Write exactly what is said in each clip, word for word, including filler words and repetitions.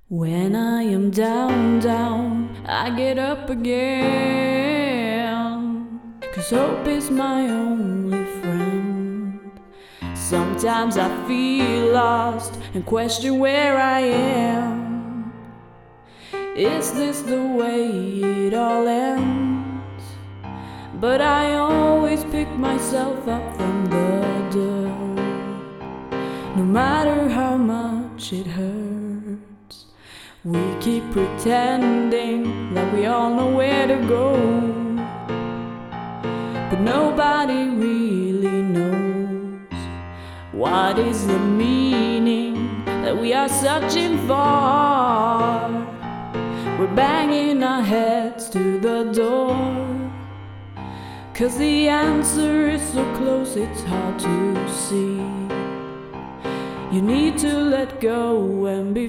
When I am down, down, I get up again. 'Cause hope is my only friend. Sometimes I feel lost and question where I am. Is this the way it all ends? But I always pick myself up from the dirt, no matter how much it hurts. We keep pretending that we all know where to go, but nobody really knows what is the meaning that we are searching for. We're banging our heads to the door, 'cause the answer is so close it's hard to see. You need to let go and be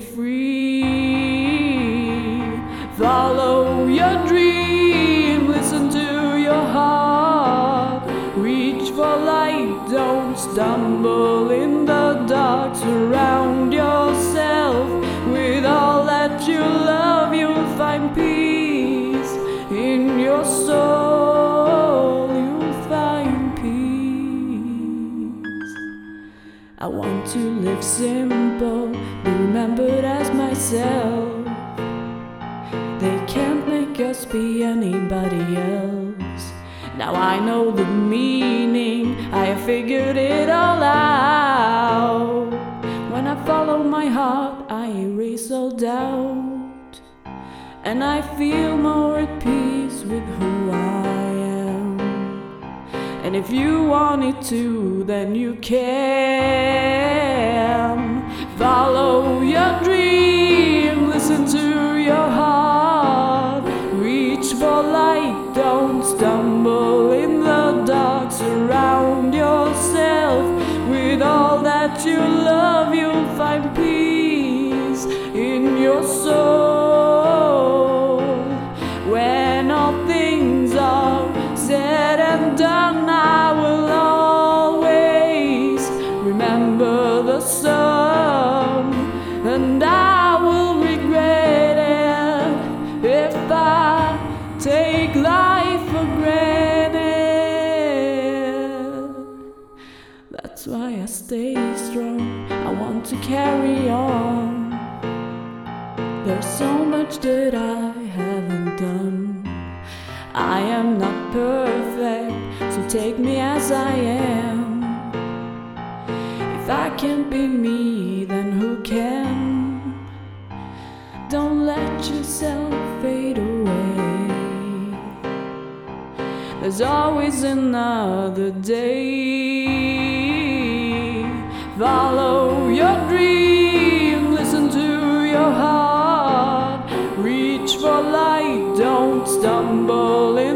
free. Follow your dream, listen to your heart. Reach for light, don't stumble in the dark. Surround yourself with all that you love. You'll find peace in your soul. You'll find peace. I want to live simple, be remembered as myself. They can't make us be anybody else. Now I know the meaning, I have figured it all out. When I follow my heart, I erase all doubt, and I feel more at peace with who I am. And if you want it to, then you can. Follow your dream, listen to your heart. Reach for light, don't stumble in the dark. Surround yourself with all that you love. You'll find peace in your soul. When all things are said and done, I will always remember the sun, and I will regret it if I take life for granted. That's why I stay strong, I want to carry on. There's so much that I haven't done. I am not perfect, so take me as I am. If I can't be me, then who can? Don't let yourself fade away. There's always another day. Follow your dream, listen to your heart. Reach for light, don't stumble in